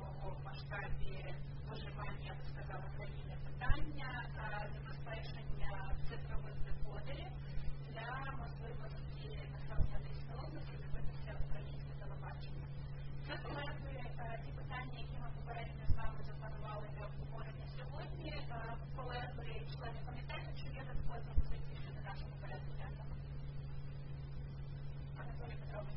у масштабі виживання, я б сказала, країни питання забезпечення цифрових декодерів для можливості населення Одеської області дивитися українське телебачення. Це колеги ті питання, які ми попередньо з вами запланували для обговорення сьогодні. Колеги, члени комітету, чи є додаткові пропозиції щодо нашого порядку денного? Анатолій Петрович.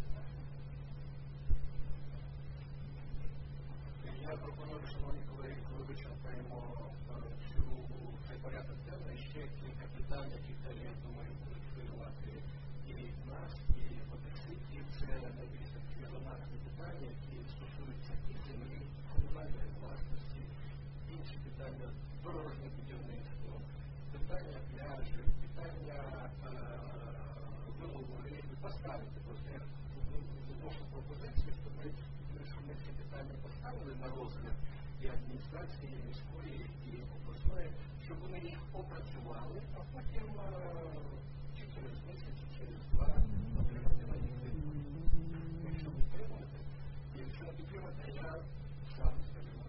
Я пропоную, шановні колеги, коли вичерпаємо цей порядок денний, ще кілька питань, які далі, я думаю, будуть хвилювати і нас, і одеситів. Це найбільш такі резонансні питання, які стосуються і землі, комунальної власності, інші питання дорожнього будівництва, питання пляжів, питання вилову риби. Поставити просто нашу пропозицію, що ми ці питання поставили на розгляд і адміністрації, і міської, і обласної, щоб вони їх опрацювали, а потім чи через місяць, чи через два отримати на них відповідь. Якщо підтримуєте, якщо не підтримуєте, я сам, скажімо,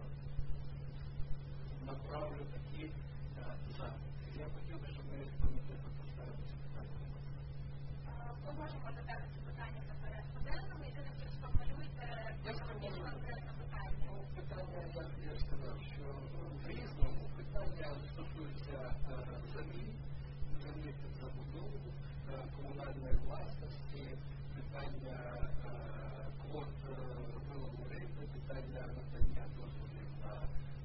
направлю такі запити. Я хотів би, щоб ми комітету поставили ці питання. Ми можемо додати ці питання на порядку денному, єдине, що сформулюйте конкретне питання. Питання, як я сказав, що в різному питання стосуються землі під забудову, комунальної власності, питання квот вилову риби, питання надання дозволів на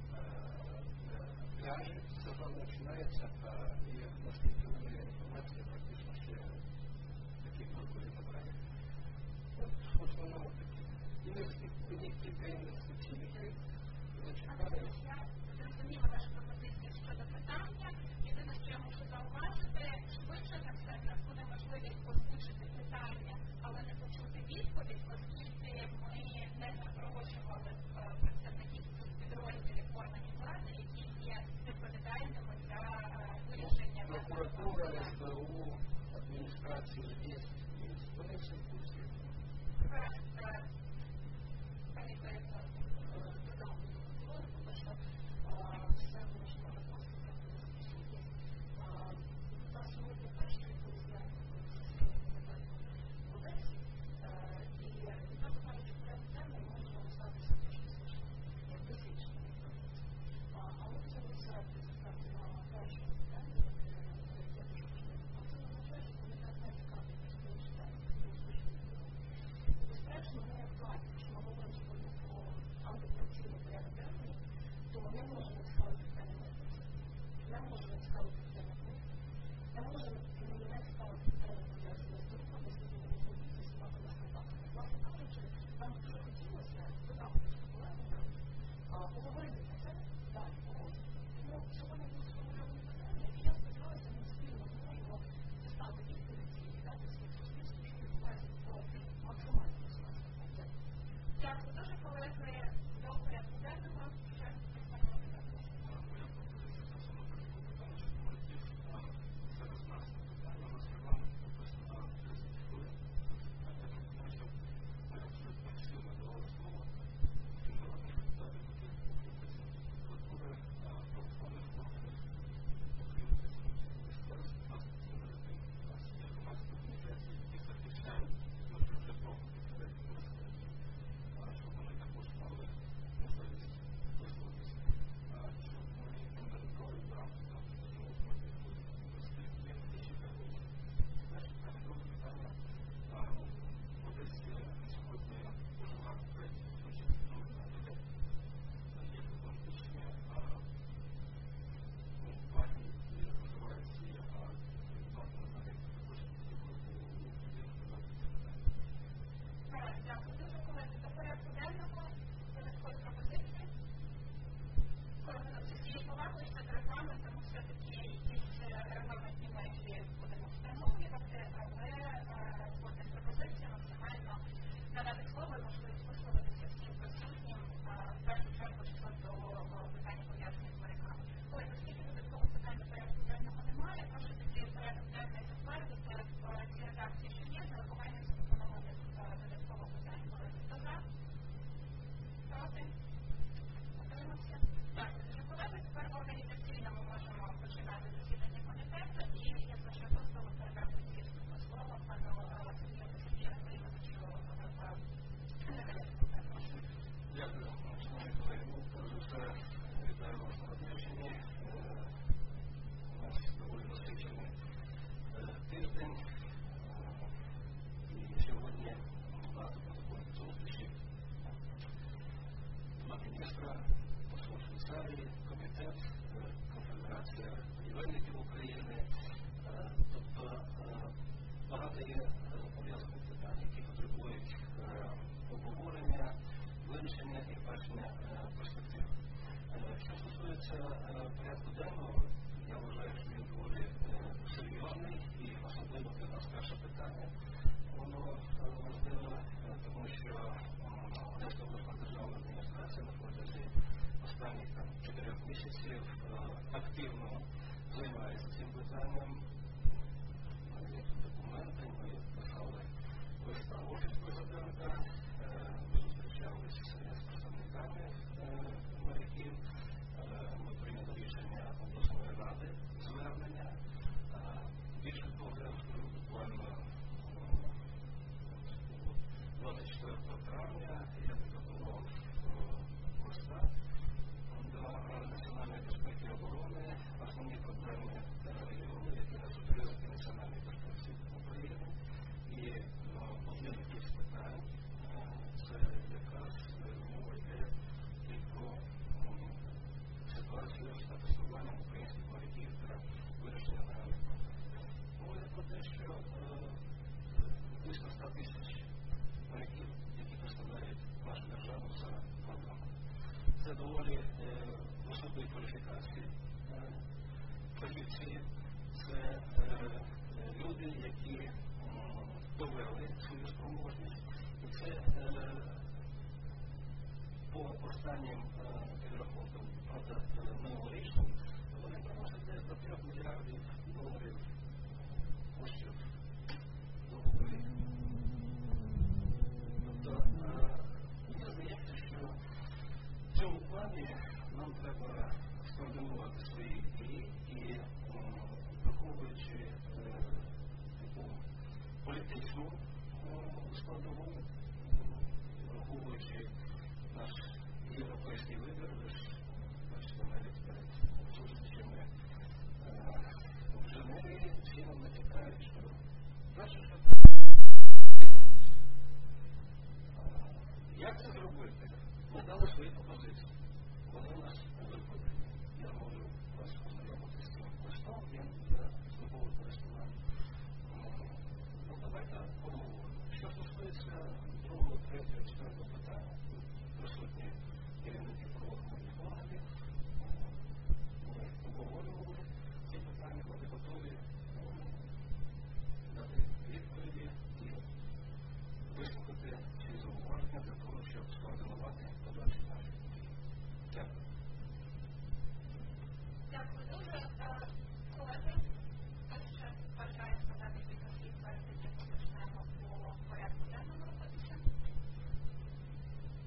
пляжі. Сезон починається, і наскільки у мене інформація, практично ще такі квартири забрали. От в основному такі. І кілька інвестиційних зачекаємо. Я зрозуміла вашу пропозицію щодо питання. Єдине, що я можу зауважити, швидше за все в нас буде можливість озвучити питання, але не почути відповідь, оскільки ми не запрошували представників цих підрозділів органів влади, які є відповідальними за вирішення. Прокуратура, СБУ, адміністрація, ЄС, вони всі в курсі. міністра, посол Швейцарії, комітет, Конфедерація будівельників України. Тобто багато є пов'язаних питань, які потребують обговорення, вирішення і бачення перспектив. Що стосується порядку денного, я вважаю, що він доволі серйозний і особливо для нас перше питання. Воно важливо, тому що Одеська обласна державна адміністрація на протязі останніх 4 місяців активно займається цим питанням. Є документи, ми писали листа в офіс президента, ми зустрічалися з представниками моряків, ми прийняли рішення обласної ради звернення. Більше того, я скажу буквально 24 травня я підготував листа до національної безпеки і оборони, основні проблеми регіону, які несуть ризики національної безпеки України. І одним із питань це якраз мова йде про ситуацію з тестуванням українських моряків та вирішення нагальних проблем. Мова йде про те, що близько 100 тисяч моряків, які представляють нашу державу за кордоном. Це доволі високої кваліфікації позиції. Це люди, які довели свою спроможність. І це по останнім підрахункам, правда, минулорічним, вони приносять десь до 3 мільярдів доларів коштів договорів. Тобто, мені здається, що в цьому плані нам треба скоординувати свої дії і, враховуючи таку політичну складову, враховуючи наш європейський вибір, ви ж бачите, навіть перед зустрічами в Женеві всі нам натякають, що перше, що як це зробити? Ми дали свої пропозиції. Вони у нас викладені. Я можу вас познайомити з цим листом, він для службового користування. Ну, давайте поговоримо. Що стосується другого, третього, четвертого питання, присутні керівники правоохоронних органів, ми обговорювали ці питання, вони готові дати відповіді і вислухати ці зауваження для того, щоб скоординувати подальші наші дії. Дякую. Дякую дуже. Колеги, хто ще бажає сказати кілька слів перед тим, як ми почнемо по порядку денному рухатися?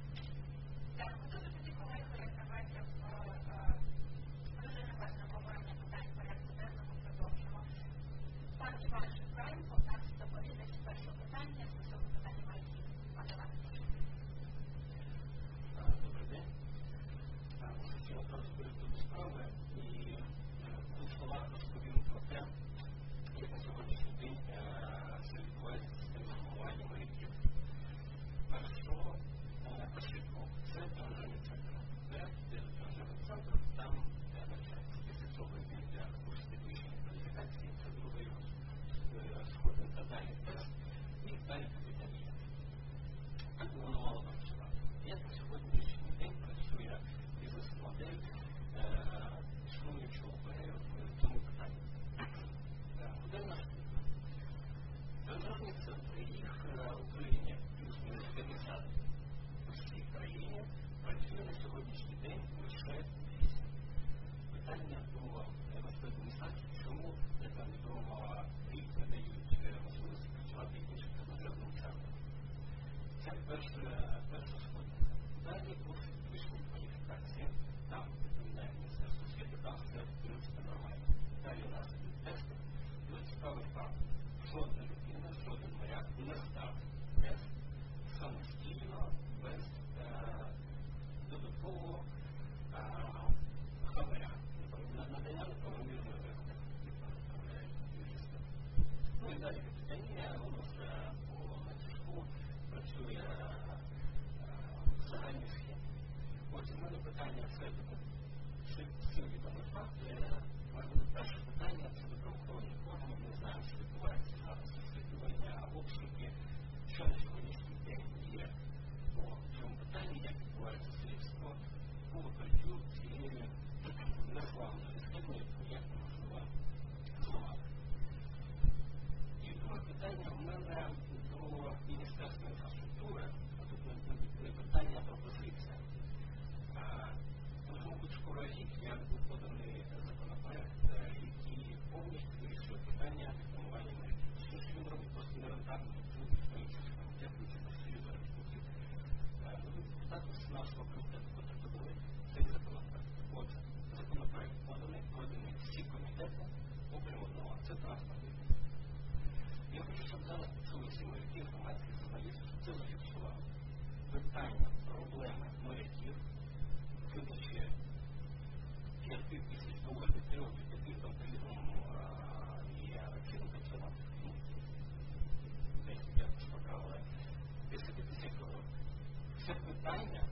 Отже, в мене питання це сильні факти. Перше питання це до правоохоронних органів. Ми знаємо, що відбувається зараз розслідування, обшуки. Що на сьогоднішній день є по цьому питанні, як відбувається слідство по викриттю цієї незламної схеми, яку як неможливо зламати. І друге питання в мене до Міністерства інфраструктури, а тут не питання, а пропозиція. Мабуть, скоро рік, як був поданий законопроект, який повністю вирішує питання відформування мережі. Що він робить просто нерентабельно, тому що інших комітетів чи Союзу робітників. Статус нашого комітету потребує цей законопроект. Отже, законопроект поданий всі комітети, окрім одного, це транспортний комітет. Я хочу, щоб зараз почули всі моряки, громадські журналісти, щоб це зафіксували. Питання, проблеми моряків, видачі 5 тисяч доларів, 3 там по-різному є оцінка, це нам десь я шукав, 10 тисяч доларів. Це питання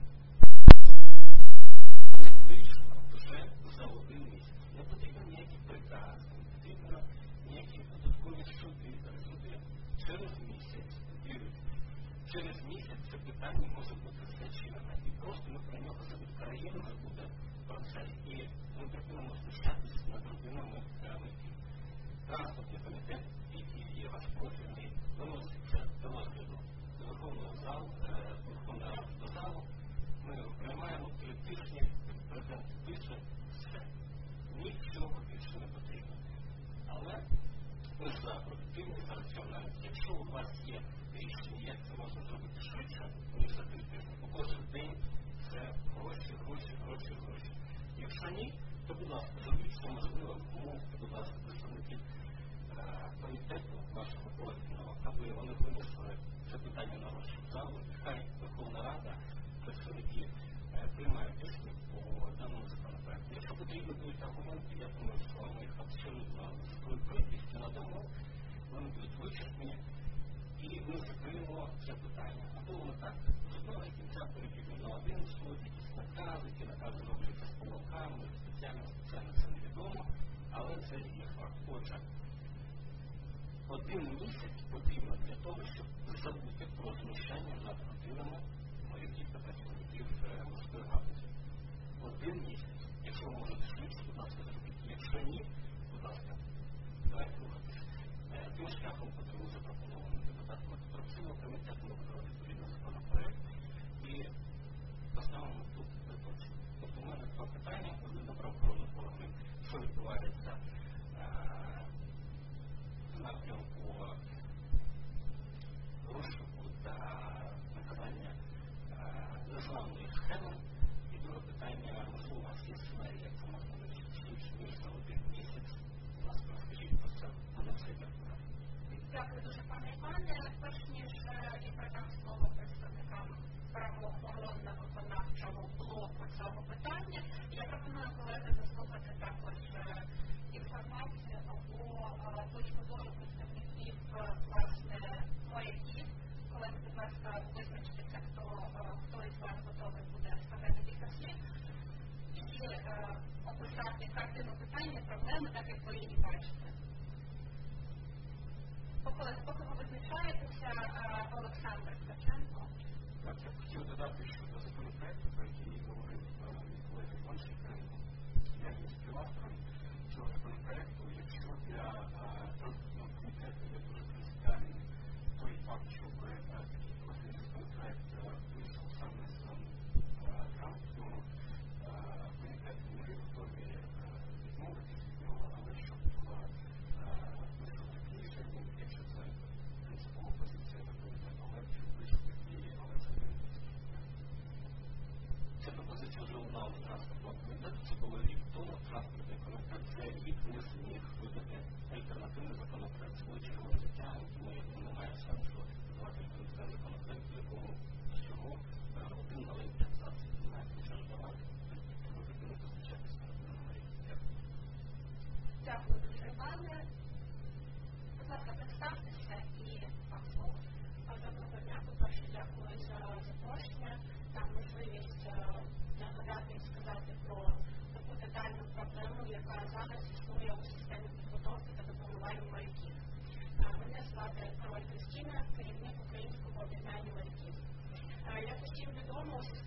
вийшло вже за один місяць. Не потрібно ніякі прикази, не потрібно ніякі додаткові суди. Через місяць, через місяць це питання може бути зачинене. І просто ми про нього забудемо. Країна буде про це. І ми припинимо знущатися над родинами моряків. Транспортний комітет, який є ваш профільний, виносить це до розгляду Верховного залу. Ми його приймаємо 3 тижні, президент пише все. Нічого більше не потрібно. Але ми за продуктивність, за раціональність. Якщо у вас є рішення, як це можна зробити швидше, ніж за 3 тижні, бо кожен день це гроші. Якщо ні, то, будь ласка, зробіть, що можливо, мовте, будь ласка, представників комітету вашого профільного, аби вони винесли це питання на розгляд залу, і хай Верховна Рада, представники приймають рішення по даному законопроекту. Якщо потрібні будуть аргументи, я думаю, що ми їх абсолютно з такою кількістю надамо, вони будуть вичерпні, і ми закриємо це питання. Або воно так, з одного кінця перейдемо на один суд, якісь накази, ті накази робляться з помилками, спеціально це невідомо, але це є факт. Отже, 1 місяць потрібно для того, щоб забути про знущання над родинами моряків та працівників морської галузі. 1 місяць. Якщо ви можете швидше, будь ласка, зробіть. Якщо ні, будь ласка, давайте рухатись. Тим шляхом, який був запропонований депутатом антикорупційного комітету, ми подали відповідний законопроект і поставимо тут точку. Тобто у мене 2 питання до правоохоронних органів, що відбувається в напрямку розшуку та наказання незламної схеми. І друге питання, можливо, у вас є сценарій, як це можна вирішити швидше, ніж за 1 місяць. Будь ласка, розкажіть про це. Буде все дякую. Дякую дуже, пане Іване. Перш ніж я передам слово представникам правоохоронного виконавчого блоку цього питання, я пропоную колеги заслухати також інформацію або точку зору представників, власне, моряків. Колеги, будь ласка, визначтеся, хто із вас готовий буде сказати кілька слів і описати картину питання, проблеми, так як ви її бачите. Поки ви визначаєтеся, Олександр Ткаченко. Так, я хотів додати, що до законопроекту, про який говорив колега Іванченко, я є співавтором цього законопроекту. Якщо для транспортного комітету є дуже принципіальний той факт, щоб такий профільний законопроект вийшов саме з транспортного комітету, ми готові відмовитися від нього, але щоб вийшов такий рішення, якщо це принципова позиція до комітету, але щоб вийшов такий, але це не ця пропозиція вже лунала до транспортного комітету, це було рік тому. Транспортний комітет це рік не зміг видати альтернативний законопроект. Це було чергове затягнення, тому я думаю, немає сенсу давати альтернативний законопроект, в якому всього один маленький абзац, немає нічого давати, тому потрібно позначатися на номері. Дякую. Дякую дуже, Іване. Будь ласка, представтеся і вам слово. Доброго дня, по-перше, дякую за запрошення, за можливість нагадати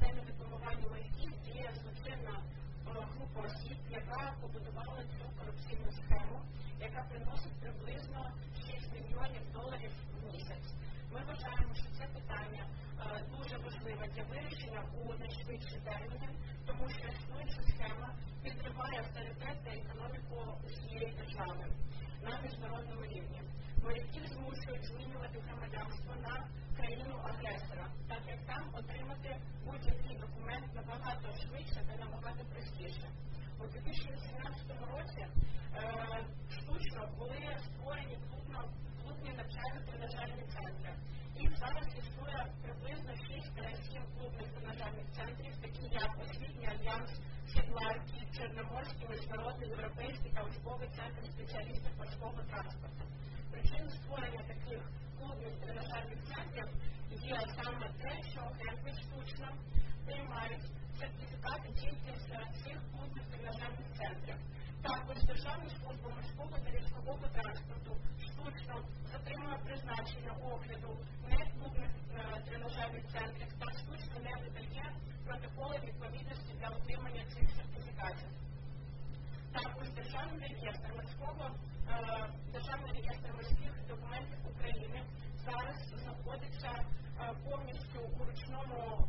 системі дипломування моряків діє злочинна група осіб, яка побудувала цю корупційну схему, яка приносить приблизно $6 мільйонів в місяць. Ми вважаємо, що це питання дуже важливе для вирішення у найшвидші терміни, тому що існуюча схема підриває авторитет та економіку усієї держави на міжнародному рівні. Моряків змушують змінювати громадянство на країну-агресора, так як там отримати будь-який документ набагато швидше та набагато простіше. У 2018 році штучно були створені плутні навчально-тренажерні центри. І зараз існує приблизно 6-7 клубних тренажерних центрів, такі як Освітній альянс, Сідларський, Чорноморський, Міжнародний, Європейський та учбовий центр спеціалістів морського транспорту. Причиною створення таких клубних тренажерних центрів є саме те, що агенти штучно приймають сертифікати тільки з цих клубних тренажерних центрів. Також Державна служба морського та річкового транспорту штучно затримує призначення огляду не клубних тренажерних центрів та штучно не видає протоколи відповідності для отримання цих сертифікатів. Також Державний реєстр морських документів України зараз знаходиться повністю у ручному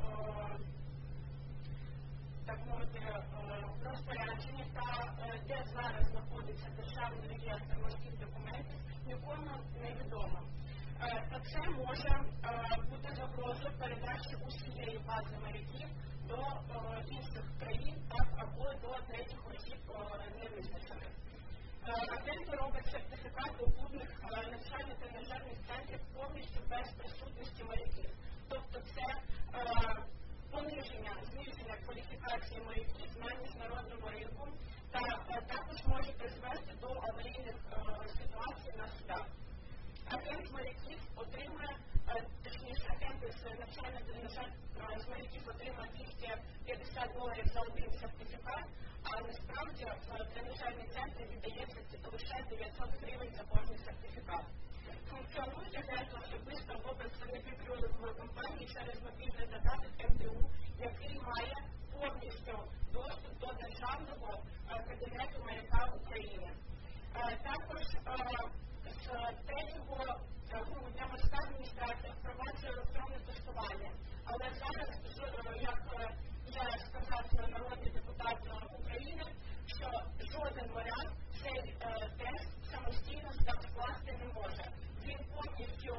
розпорядженні та де зараз знаходиться Державний реєстр морських документів, нікому не відомо. Та це може бути загрозою передачі усієї бази моряків до інших країн або до третіх осіб невизначених. Агенти роблять сертифікати у клубних навчально-тренажерних центрів повністю без присутності моряків. Тобто це зниження кваліфікації моряків на міжнародному ринку та також може призвести до аварійних ситуацій на судах. Агент моряків отримує, агенти з навчально-тренажерних з моряків отримує $250 за один сертифікат, а насправді в тренажерні центри віддається лише $900 за кожний сертифікат. Функціонують агенти особисто або представники крюлингової компанії через мобільний додаток МДУ, який має повністю доступ до державного кабінету моряка України. Також з 3 грудня морська адміністрація впроваджує електронне тестування, але зараз, як я сказав народний депутат України, що жоден моряк цей тест самостійно скласти не може. Він повністю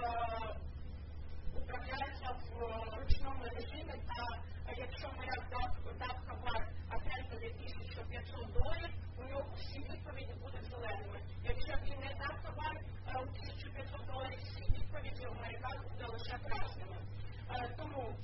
управляється в ручному режимі, та якщо моряк дав хабар агентові $1500, у нього всі відповіді будуть зеленими. Якщо він не дав хабар $1500, всі відповіді у моряка будуть лише красними. Тому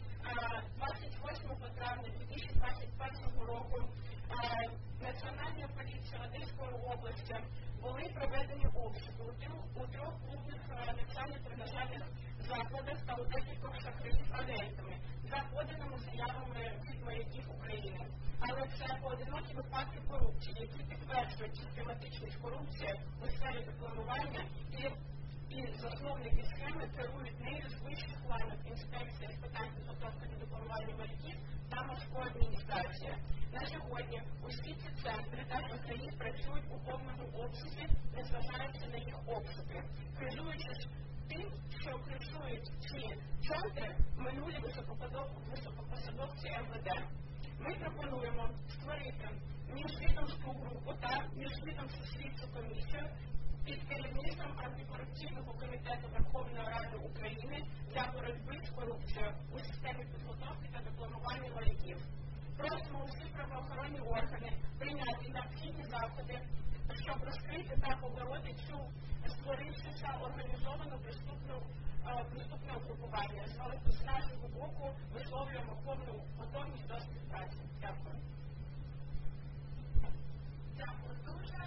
28 травня 2021 року Національною поліцією Одеської області були проведені обшуки у 3 клубних навчально-тренажерних закладах та у декількох шахраїв агентами за поданими заявами від моряків України. Але це поодинокі випадки корупції, які підтверджують систематичність корупції у сфері дипломування і засновники схеми керують нею з вищих планів інспекції з питань підготовки до дипломування моряків та морської адміністрації. На сьогодні усі ці центри та шахраї працюють у повному обсязі, незважаючи на їх обшуки, керуючись тим, що кришують ці центри минулі високопосадовці МВД. Ми пропонуємо створити міжвідомську групу та міжвідомчу слідчу комісію під керівництвом антикорупційного комітету Верховної Ради України для боротьби з корупцією у системі підготовки та дипломування моряків. Просимо усі правоохоронні органи прийняти необхідні заходи, щоб розкрити та побороти цю створившися організовану преступне угрупування. З нашого боку висловлюємо повну готовність до співпраці. Дякую. Дякую дуже.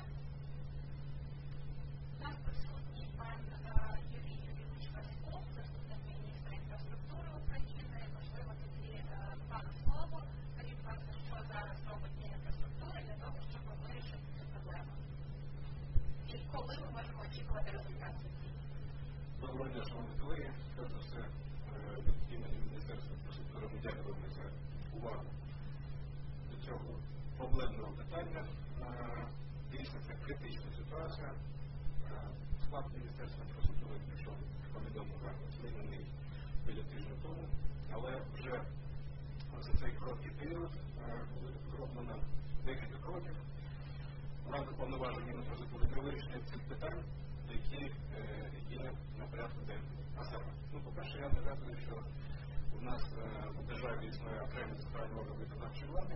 У нас присутній пан Юрій Юрійович Васьков, заступник міністра інфраструктури України. Можливо, тоді пан слово. Скажіть, будь ласка, що зараз робить інфраструктура для того, щоб вирішити цю проблему? І коли ми можемо очікувати результатів? Доброго дня, шановні колеги. Перш за все, від імені Міністерства інфраструктури ми дякуємо за увагу до цього проблемного питання. Дійсно, це критична ситуація. Склад Міністерства інфраструктури прийшов, повідомо, змінений біля тижня тому, але вже за цей короткий період було зроблено декілька кроків в рамках повноважень Мінінфраструктури для вирішення цих питань, які є на порядку денному. А саме, по-перше, я нагадую, що у нас у державі існує окремий центральний орган виконавчої влади,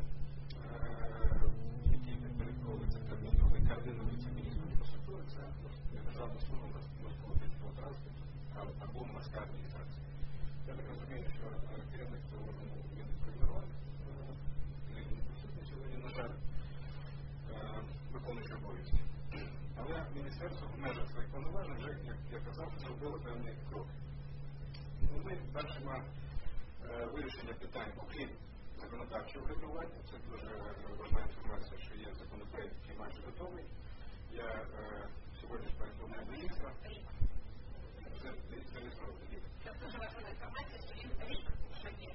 який підпорядковується Кабміну, координується Міністерством інфраструктури, це Державна служба морського транспорту або морська адміністрація. Я так розумію, що керівник цього органу він проігнорував, він присутній сьогодні, на жаль, виконуючи обов'язки. Але Міністерство в межах своїх повноважень вже, як я казав, зробило певний крок. Ми бачимо вирішення питань, окрім законодавчого регулювання. Це дуже важлива інформація, що є законопроект, який майже готовий. Я сьогодні поінформую міністра. Це зареєстрований рік. Це дуже важлива інформація, що він рік вже є.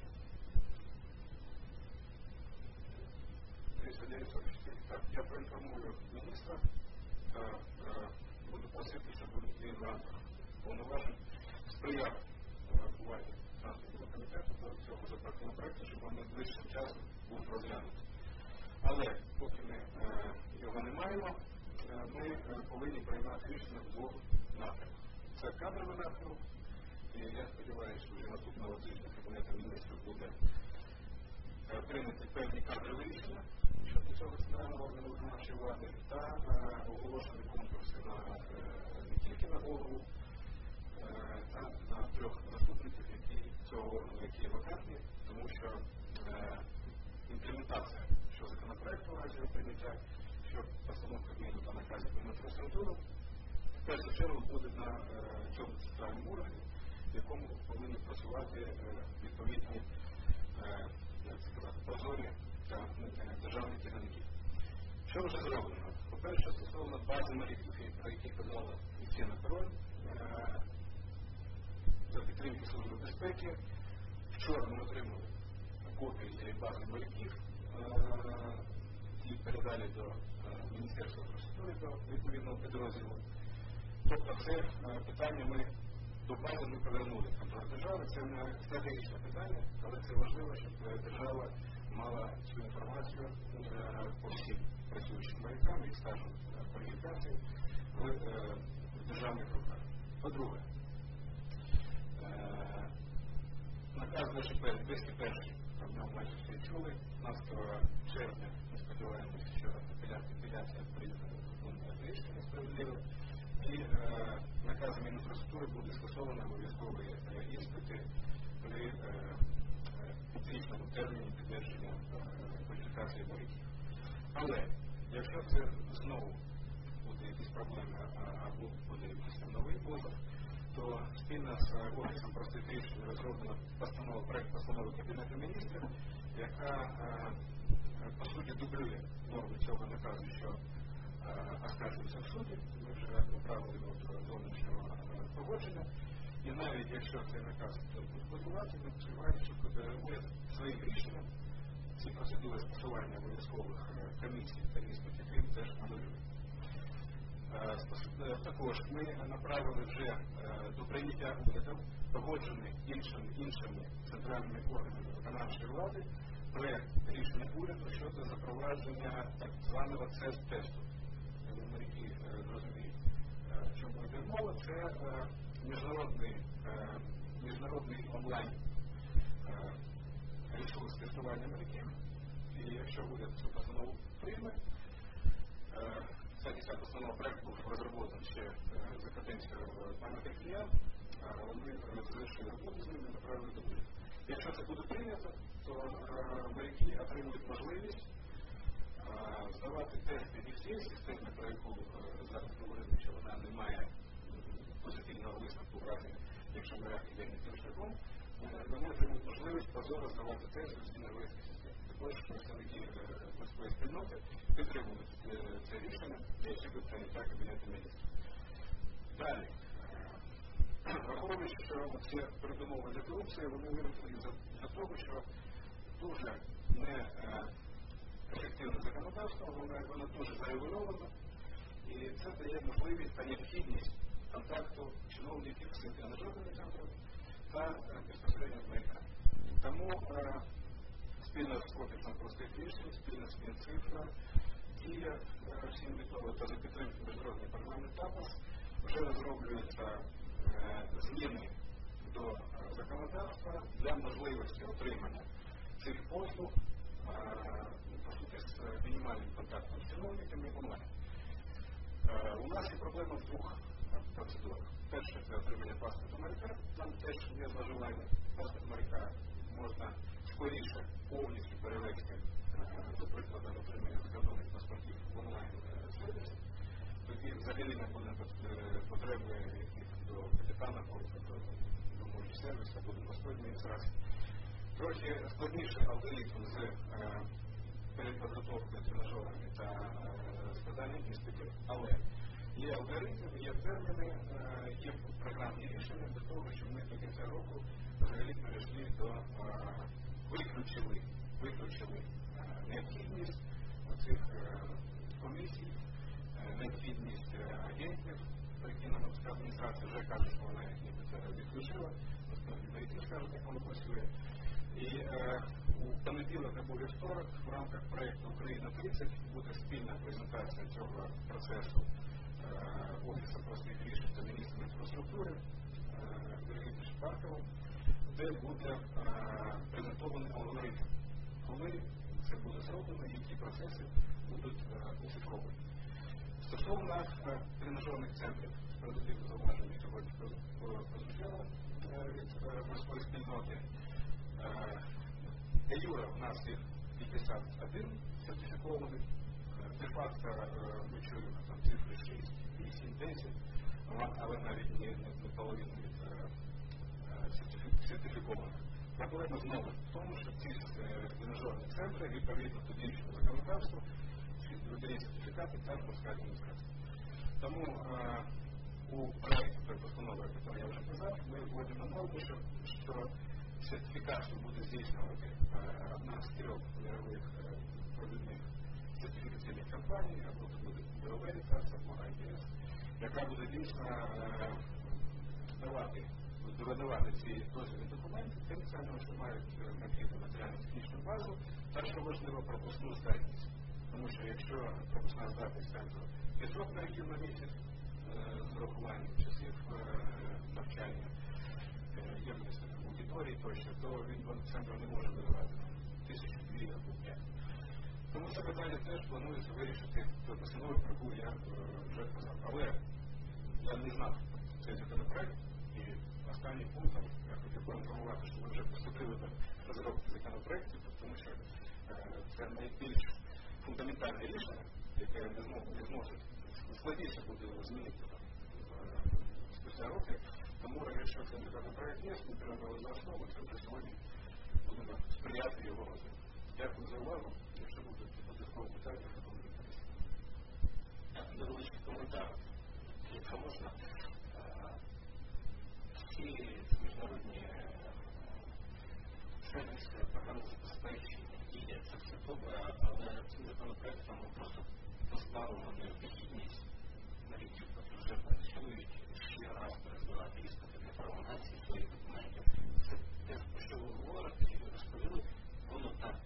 3944. Так, я поінформую міністра. Буду просити, щоб він в рамках повноважень сприяв увазі транспортного комітету до цього законопроекту, щоб він найближчим часом був розглянутий. Але поки ми його не маємо, ми повинні приймати рішення в двох напрямках. Це кадровий напрямок, і я сподіваюся, що вже наступного тижня Кабінету міністрів буде прийняти певні кадрові рішення щодо цього центрального органу виконавчої влади та оголошені конкурси не тільки на голову, та на 3 заступників цього органу, які вакантні, тому що імплементація що законопроекту в разі прийняття, що постановка Кабміну та наказів про інфраструктуру, в першу чергу буде на цьому центральному органі, в якому повинні працювати відповідні прозорі та державні керівники. Що вже зроблено? По-перше, стосовно бази моряків, про які казала Тетяна Король, за підтримки Служби безпеки. Вчора ми отримали копію цієї бази моряків, які передали до Міністерства інфраструктури, до відповідного підрозділу. Тобто це питання ми до бази ми повернули контроль держави. Це не стратегічне питання, але це важливо, щоб держава мала цю інформацію по всім працюючим морякам і стажем кваліфікації в державних руках. По-друге, наказ 201, про нього майже всі чули, 15 червня, ми сподіваємося, що апеляція прийде на рішення справедливо, і наказ Мінінфраструктури буде скасовано обов'язкові іспити при фізичному терміні підтвердження кваліфікації моряків. Але, якщо це знову буде якісь проблеми або буде якийсь новий позов, то спільно з Офісом простих рішень розроблено проект постанови Кабінету міністрів, яка по суті дублює норми цього наказу, що оскаржується в суді. Ми вже направили до зовнішнього погодження. І навіть якщо цей наказ буде будувати, ми сподіваємося, що уряд своїм рішенням ці процедури скасування обов'язкових комісій та іспитів він теж анулює. Також ми направили вже до прийняття урядом, погоджений іншими центральними органами виконавчої влади, проєкт рішення уряду щодо запровадження так званого ЦЕС-тесту. Моряки зрозуміють, в чому йде мова. Це міжнародний онлайн ресурс тестування моряків. І якщо уряд цю постанову прийме, ця постанова проєкт був розроблений ще за каденцію пана Киркія, вони завершили роботу з ними, направили до уряду. Якщо це буде прийнято, то моряки отримують можливість здавати тести від цієї системи, про яку зараз говорили, що вона не має позитивного висновку в разі, якщо моряк йде не тим шляхом, вони отримують можливість прозоро здавати тести з норвезької системи. Також представники морської спільноти підтримують це рішення, яке буде прийняття Кабінету міністрів. Далі. Враховуючи, що ці передумови для корупції, вони виникли за того, що дуже не ефективне законодавство, воно дуже зарегульовано, і це дає можливість та необхідність контакту чиновників з тренажерними центрами та безпосередньо з моряками. Тому спільно з Офісом простих рішень, спільно з Мінцифра, Дія всім відомо та за підтримки міжнародний парламент ТАПАС вже розроблюються зміни до законодавства для можливості отримання цих послуг, по суті, з мінімальним контактом з чиновниками онлайн. У нас є проблема в двох процедурах. Перше – це отримання паспорту моряка. Там теж є зловживання. Паспорт моряка можна скоріше повністю перевести, до прикладу, отримання закордонних паспортів в онлайн-сервіс. Тоді взагалі не буде потреби до капітана, до морського сервісу, або до морської адміністрації. Трохи складніше алгоритм з передподготовкою тренажерами та складанням іспитів, але є алгоритм, є терміни, є програмні рішення для того, щоб ми до кінця року взагалі перейшли до виключили необхідність цих комісій, необхідність агентів, про які нам адміністрація вже каже, що вона їх ніби відключила, не скажуть, як воно працює. І у понеділок або вівторок в рамках проєкту «Україна-30» буде спільна презентація цього процесу Офісу простих рішень та міністра інфраструктури Вергіні Шпарковим, де буде презентований алгоритм, коли це буде зроблено і які процеси будуть оцифровані. Стосовно тренажерних центрів, справедливо зауваження сьогодні прозвучало від морської спільноти. Де-юре у нас їх 51 сертифікованих, де-факто ми чуємо там цифри 6, 8, 10, але навіть не половину від сертифікованих. Проблема знову в тому, що ці тренажерні центри відповідно до діючого законодавства видають сертифікати та морська адміністрація. Тому у проєкті постанови, яку я вже казав, ми вводимо норму, що сертифікацію буде здійснювати одна з 3 мирових провідних сертифікаційних компаній, або це буде Bureau Veritas, або IBS, яка буде дійсно видавати ці дозвільні документи тим самим, що мають необхідну матеріально-технічну базу, та, що важливо, пропускну здатність. Тому що якщо пропускна здатність центру 500 моряків на місяць з урахуванням часів навчання, ємності аудиторії тощо, то він центру не може видавати 1002 або 5. Тому це питання теж планується вирішити до постанови, про яку я вже казав. Але я не знав цей законопроект, і останнім пунктом я хотів поінформувати, що ми вже приступили до розробки законопроектів, тому що це найбільш фундаментальне рішення, яке не зможе складніше буде змінити спустя роки. Тому, якщо цей законопроект є, ми беремо за основу, це вже сьогодні будемо сприяти його розвитку. Дякую за увагу. Якщо будуть додаткові питання, то будемо відповісти. Невеличкий коментар, якщо можна. Всі міжнародні сервіси, програми забезпечення, є, це все добре, але цим законопроектом просто позбавлено необхідність, навіть ті, хто вже працюють, ще раз перезбирати іспити для пролонгації своїх документів. Це те, про що ви говорите, і ви розповіли, воно так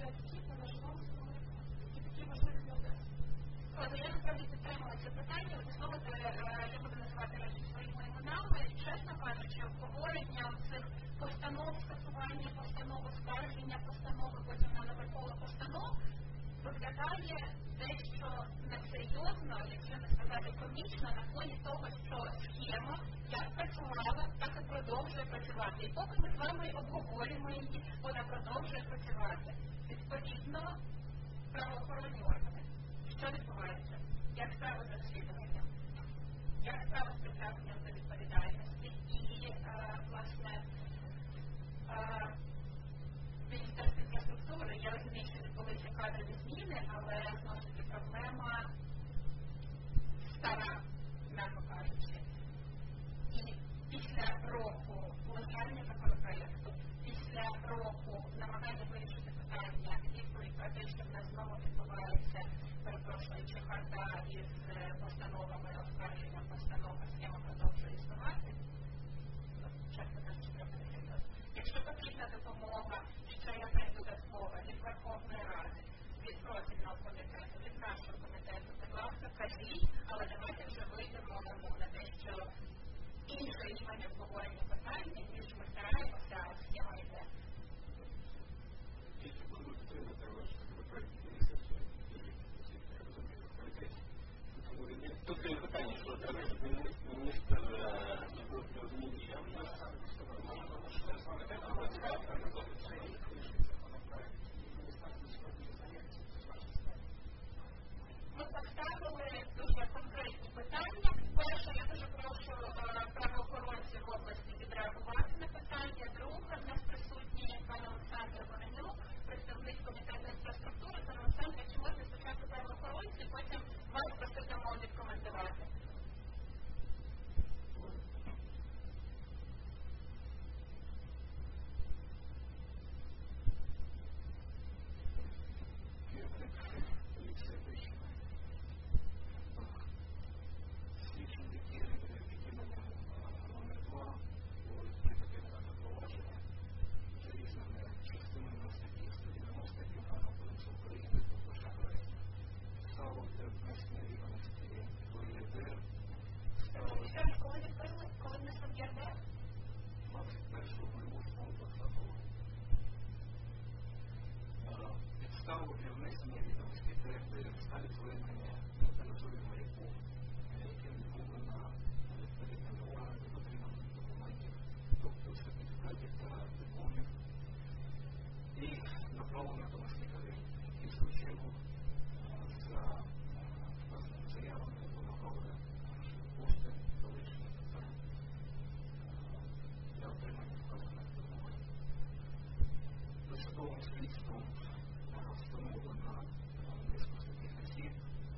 такі важливі і такі важливі люди. Я насправді підтримала це питання, знову я буду називати речі своїми іменами, і чесно кажучи, обговорення цих постанов, скасування постанов, оскарження постанови, потім на новикова постанов, виглядає дещо несерйозно, якщо не сказати комічно, на фоні того, що схема як працювала, так і продовжує працювати. І поки ми з вами обговорюємо її, вона продовжує працювати. Відповідно, правоохоронні органи. Що відбувається? Як справи з розслідуванням? Як справи з притягненням до відповідальності? І, власне, Міністерство інфраструктури, я розумію, що відбулися кадрові зміни, але, знову ж таки, проблема стара, м'яко кажучи. І після року лежання законопроєкту, після року намагання вирішити питання, відповідь про те, що в нас знову відбувається, перепрошую, чехарда із постановами, оскарженням постанов, схема продовжує існувати. Чесно кажучи, треба не серйозно. Якщо потрібна допомога, ще якась додаткова від Верховної Ради, від профільного комітету, від нашого комітету, будь ласка, кажіть, але давайте вже вийдемо на те, що інше рівень обговорення питання, ніж ми стараємося, а схема йде. Тут є питання, що міністр Змінія в нас Ми поставили дуже конкретні питання. Перше, я дуже прошу правоохоронців в області відреагувати на питання. Друге, в нас присутній пан Олександр Воронюк, представник комітету інфраструктури. Пан Олександр, чи можна спочатку правоохоронці, потім вас просимо відкоментувати. Коли не СБРД? Підставу для внесення відомості ТРД ставить звернення температури моряку, яке відмовлено на відповідному органу дотримання документів, тобто сертифікатів та дипломів, і направлено до власника і в свою чергу за вказаними заявами вимагали кошти, залишені для отримання вказаних документів. Досудовим слідством встановлено низку таких осіб,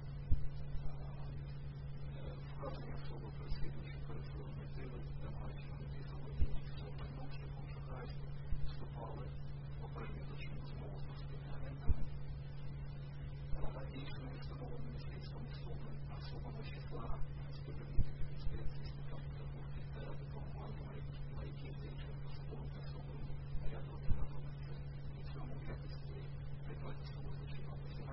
вказані особи переслідуючи перед мотиви, намагаючи знайти заводіння майном шляхом шахрайства, вступали в попередню злочинну змову з морськими агентами. Іншими встановленими слідством особами з числа співробітників інспекції з питань розрахунків та допомагання моряків та іншими посадовими особами ряду міжнародних в цьому якості предметів злочинного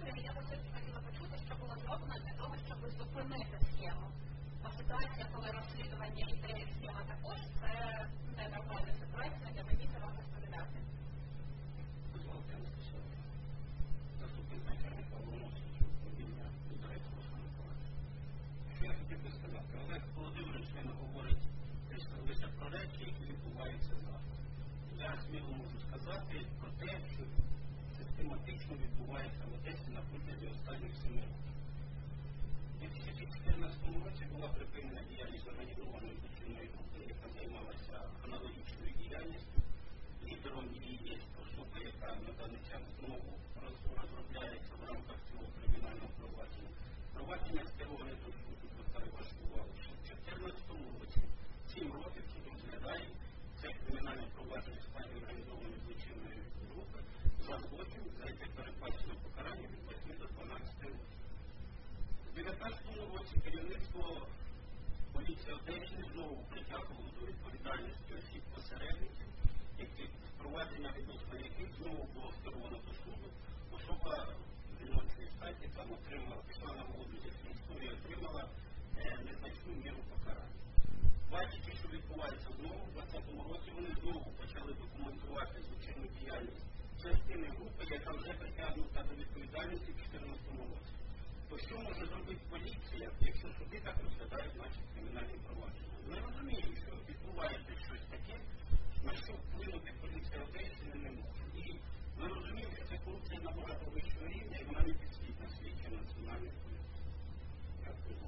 я би все хотіла почути, що було зроблено для того, щоб зупинити схему. Бо ситуація, коли розслідування йде і схема також, це ненормальна ситуація, я боюся вам розповідати. Наступний начальник головного слідчого управління Директора Миколаївського. Що я хотів би сказати? Олег Володимирович, він говорить лише про речі, які відбуваються завтра. Я сміло можу сказати про те, що систематично відбувається в Одесі на протязі останніх 7 років. У 2014 році була припинена діяльність організованої злочинної групи, яка займалася аналогічною діяльністю. Лідером її є особа, яка на даний час знову розробляється в рамках цього кримінального провадження. Провадження скероване до суду, звертаю вашу увагу, що в 2014 році 7 років суд розглядає це кримінальне провадження в складі організованої злочинної групи за злочин, за яке передбачено покарання від 8 до 12 років. У 2019 році керівництво поліції Одещини знову притягувало до відповідальності осіб посередників, які впровадження відносно яких знову було скеровано до суду. Особа жіночої статі там отримала, пішла на воду зі слідством і отримала незначну міру покарання. Бачачи, що відбувається знову, в 2020 році вони знову почали документувати злочинну діяльність частини групи, яка вже притягнута до відповідальності в 2014 році. То що може зробити поліція, якщо суди так розглядають наші кримінальні провадження? Ми розуміємо, що відбувається щось таке, на що вплинути поліція Одещини не може. І ми розуміємо, що ця корупція набагато вищого рівня, і вона не підслідна слідчі національної поліції. Дякую.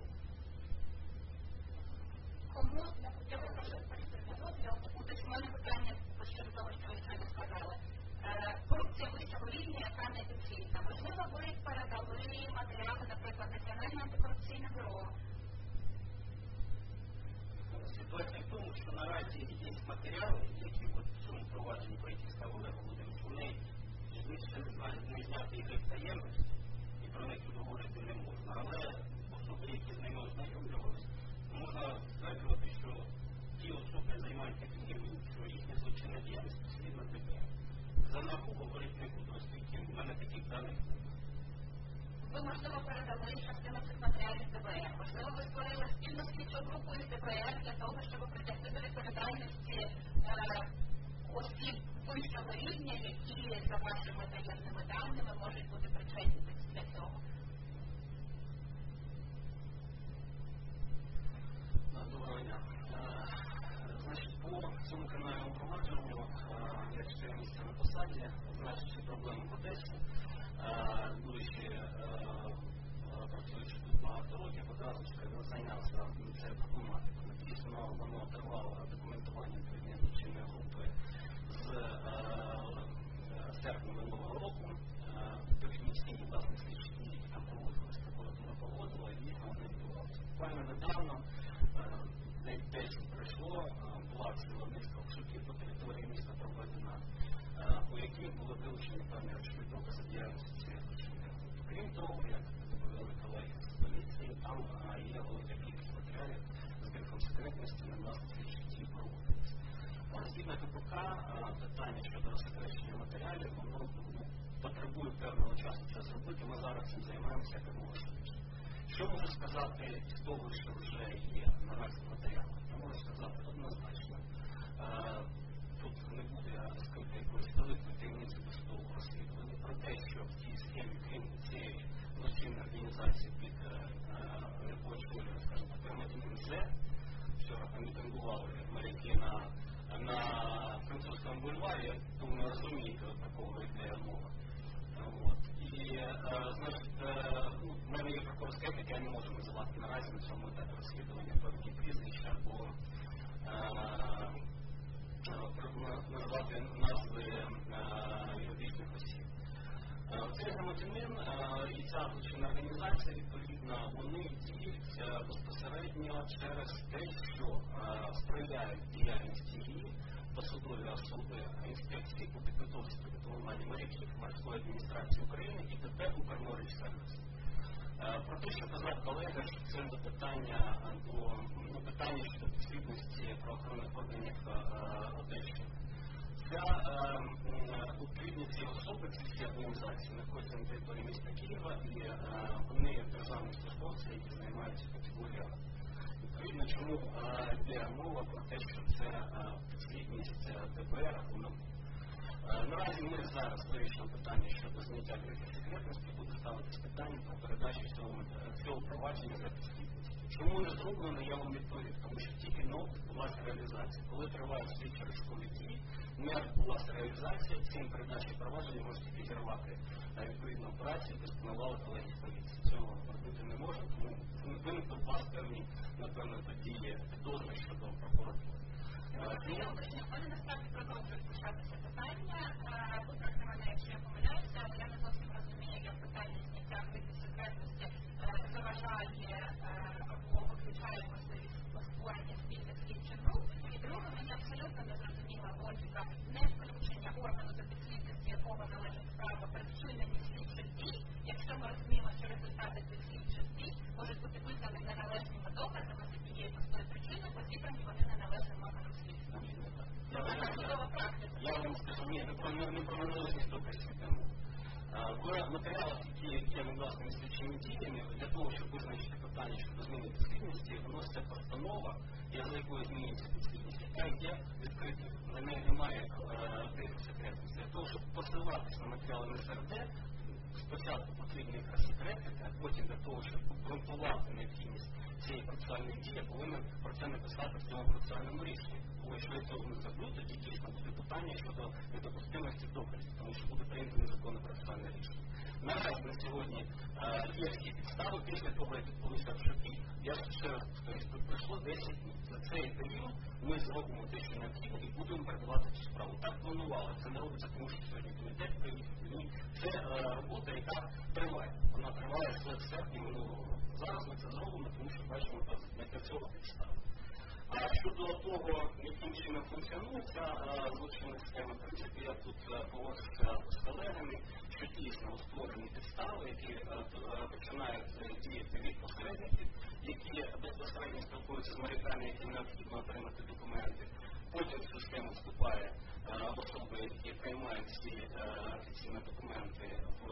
Кому, я попрошу уточнення питання щодо того, що ви щойно сказали. Корупція вищого рівня, яка не підслідна. Можливо, ви передали матеріали, наприклад, Національне антикорупційне бюро. Ситуація в тому, що наразі є матеріали, які в цьому провадженні, про які сказав Олег Володимирович, вони не зняти їх як таємність, і про них тут говорити не можна. Але особи, які з ними ознайомлювалися, можна стверджувати, що ті особи займають таким рівнем, що їхня злочинна діяльність підслідна ДБР. За НАБУ говорити не буду, оскільки в мене таких даних немає. Ви, можливо, передали частину цих матеріалів ДБР. Можливо, ви створили спільну слідчу групу із ДБР для того, щоб притягти до відповідальності осіб вищого рівня, які за вашими таємними даними можуть бути причетні для цього. Доброго дня. Значить, по цьому кримінальному провадженню, я 4 місяці на посаді, значить, проблеми в Одесі, будучи працюючи тут багато років, одразу зайнявся цією проблематикою. Дійсно, воно тривало документування відповідної злочинної групи з серпня минулого року. Технічні власні слідчі дії, які там проводилися, прокуратура проводила, і вони відбувалися. Буквально недавно десь пройшло, була ціла низка судів по території міста проведена, у яких були вилучені певні речові докази діяльності цієї злочинної групи. Крім того, як доповіли колеги з поліції, там є велика кількість матеріалів з грифом секретності на власні слідчі дії проводилися. Згідно КПК, питання щодо розсекречення матеріалів, воно потребує певного часу це зробити. Ми зараз цим займаємося як можемо швидше. Що можу сказати з того, що вже є наразі матеріалом? Я можу сказати однозначно. Тут не буде розкрити якоїсь великої таємниці досудового розслідування про те, що в цій схемі, крім цієї злочинної організації під якою школою, скажімо так, МЗ, вчора помітингували моряки на французькому бульварі, я думаю, розумієте, про кого йде мова. І, значить, в мене є прокурорська етика, я не можу називати наразі на цьому етапі розслідування певні прізвища або назвати назви юридичних осіб. Цей громадянин і ця злочинна організація, відповідно, вони діють безпосередньо через те, що сприяють діяльності її посадові особи інспекції по підготовці та підготовленню моряків морської адміністрації України і ДП «Укрморсервіс». Про те, що казав колега, що це запитання до питання щодо підслідності правоохоронних органів Одещини. Відповідні ці особи, ці всі організації, організації знаходяться на території міста Києва і вони державні службовці, які займаються категоріями. Відповідно, чому йде мова про те, що це підслідність ДБР або НАБУ. Наразі ми зараз вирішили питання щодо зняття грифу секретності, буде ставитися питання про передачу цього провадження за підслідність. Чому не зроблено, я вам відповім, тому що тільки відбулася реалізація. Коли тривають слідчі розшукові дії, не відбулася реалізація, цим передачі провадження можуть підірвати відповідну операцію, яку спланували колеги з поліції. Цього робити не можна, тому виникли у вас певні, напевно, тоді підозри щодо прокуратури. Вони насправді продовжують пишатися питання. Виправте мене, якщо я помиляюся, але я не зовсім розумію, як питання зняття грифу секретності заважає або виключає можливість створення спільних слідчих груп. І друге, мені абсолютно не зрозуміла логіка не включення органу за підслідності, якого належить право причинення слідчих дій, якщо ми розуміємо, що результати цих слідчих дій можуть бути визнані неналежними доказами за тією простою причиною, бо зібрані вони неналежним органом слідства. Я вам скажу, ні, не про неналежність доказів йдемо. В матеріалах, які я власними слідчими діями, для того, щоб визначити питання щодо зміни підслідності, вноситься постанова, за якою змінюється підслідність, яка є відкритою. На неї немає грифу секретності. Для того, щоб посилатися на матеріали НСРД, спочатку потрібно їх розсекретити, а потім для того, щоб обґрунтувати необхідність цієї процесуальної дії, повинен про це написати в цьому процесуальному рішенні. Бо якщо я цього не зроблю, тоді дійсно буде питання щодо недопустимості доказів, тому що буде прийнято незаконне процесуальне рішення. Наразі на сьогодні є всі підстави, після того, як відбулися обшуки, я ще раз повторюсь, тут пройшло 10 днів. За цей період ми зробимо те, що необхідно, і будемо передавати цю справу. Так планували, це не робиться, тому що сьогодні комітет приїхав. Це робота, яка триває. Вона триває з серпня минулого року. Зараз ми це зробимо, тому що бачимо для цього підстави. А щодо того, яким чином функціонує ця злочинна система, в принципі, я тут погоджуся з колегами, що дійсно створені підстави, які починають діяти від посередників, які безпосередньо спілкуються з моряками, які необхідно отримати документи. Потім в систему вступає особи, які приймають ці офіційні документи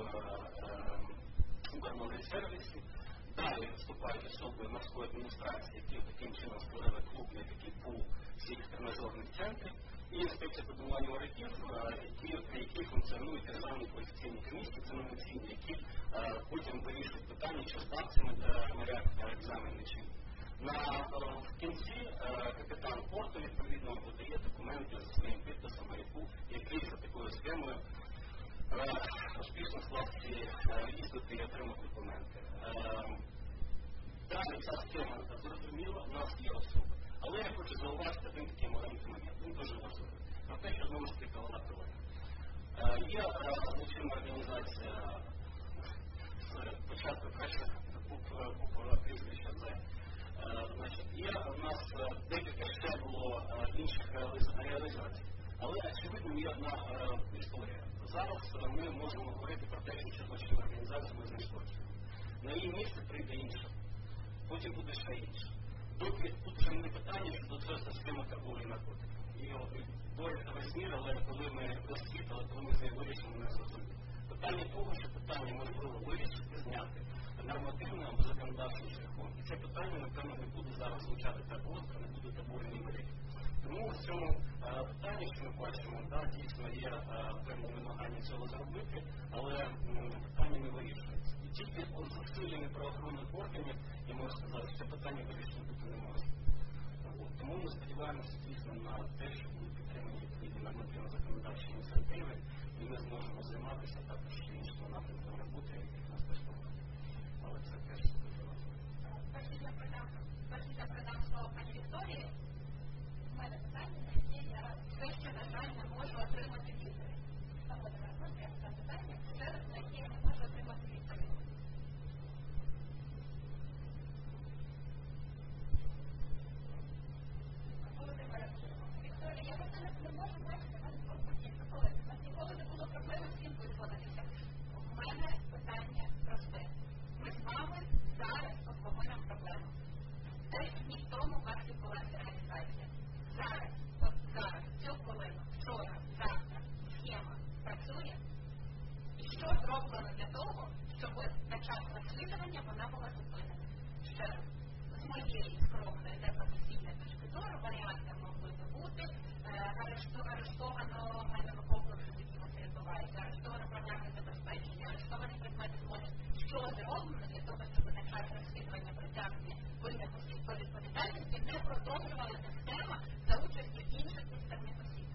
в гармонній сервісі. Далі вступають особи морської адміністрації, які таким чином створили клуб, який був всіх тренажерних центрів, і інспекція по домуванню моряків, які функціонують державні кваліфікаційні комісії, екзаменаційні, які потім вирішують питання, чи здав цими моряк екзамени чи ні. В кінці капітан порту, відповідно, подає документи за своїм підписом моряку, який за такою схемою успішно склав ці іспити і отримав документи. Далі ця схема зрозуміла, в нас є особи. Але я хочу зауважити один такий маленький момент, він дуже важливий. Про те, що знову ж таки вона триває. Є злочинна організація з початку перших букв прізвища З. Є у нас декілька ще було інших реалізацій. Але, очевидно, є одна історія. Зараз ми можемо говорити про те, що злочинну організацію ми знайшли. На її місце прийде інша. Потім буде ще інше. Тут вже не питання, що до цього система торговлі наркотиків. І бореться весь мір, але коли ми розквітали, коли ми з нею вирішимо, не зрозуміли. Питання того, що питання можливо вирішити, зняти нормативним або законодавчим шляхом. І це питання, напевно, не буде зараз звучати так гостро, не буде таборні моряки. Тому в цьому питанні, що ми бачимо, дійсно є певні намагання цього зробити, але питання не вирішується. І тільки зусиллями правоохоронних органів, я можу сказати, що це питання вирішено бути не може. Тому ми сподіваємося дійсно на те, що будуть підтримані відповідні нормативно-законодавчі ініціативи, і ми зможемо займатися також ще іншими напрямками роботи, яких нас безпомогли. Але це теж дуже важливо. Перш ніж я передам слово пані Вікторії, у мене питання, на яке я все ще, на жаль, не можу отримати відповідь. Саме зараз можна я задам питання, через на яке я не можу отримати відповідь. Вікторія, я просто не можу бачити вас в корпусі. Нас ніколи не було проблеми з ким визвонитися. що зроблено для того, щоб на час розслідування вона була зупинена. Ще раз, з моєї скромної непрофесійної точки зору варіанти могли би бути арештовано майновий комплекс, в якому це відбувається, арештовано програмне забезпечення, арештовані предмети злочину. Що зроблено для того, щоб на час розслідування притягнення винних осіб до відповідальності не продовжувалася схема за участю інших підставних осіб.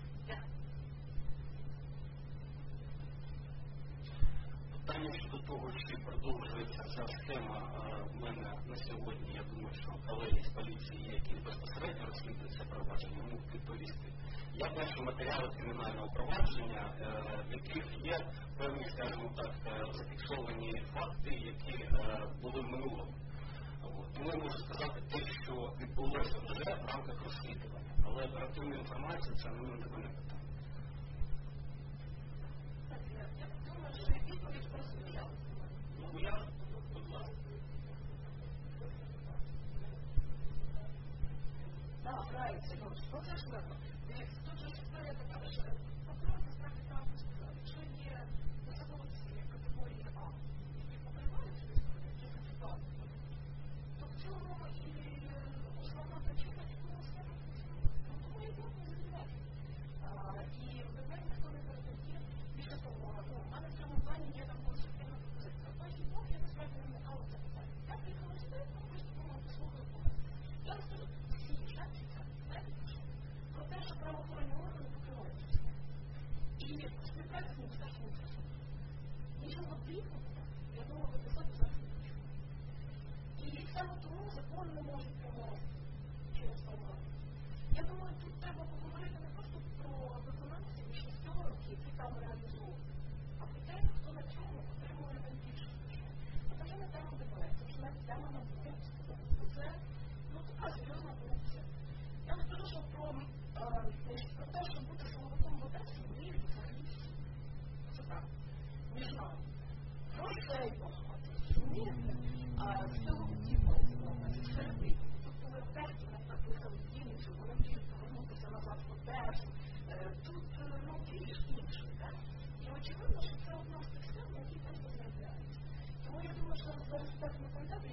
Питання щодо того, чи продовжується ця схема в мене на сьогодні, я думаю, що колеги з поліції, які безпосередньо розслідують це провадження, можуть відповісти. Я бачу матеріали кримінального провадження, в яких є певні, скажімо так, зафіксовані факти, які були в минулому. Тому я можу сказати те, що відбулося вже в рамках розслідування. Але оперативна інформація – це не мене питання. Очевидно, що це одна з тих схем, які там розробляються. Тому я думаю, що за респектну контакту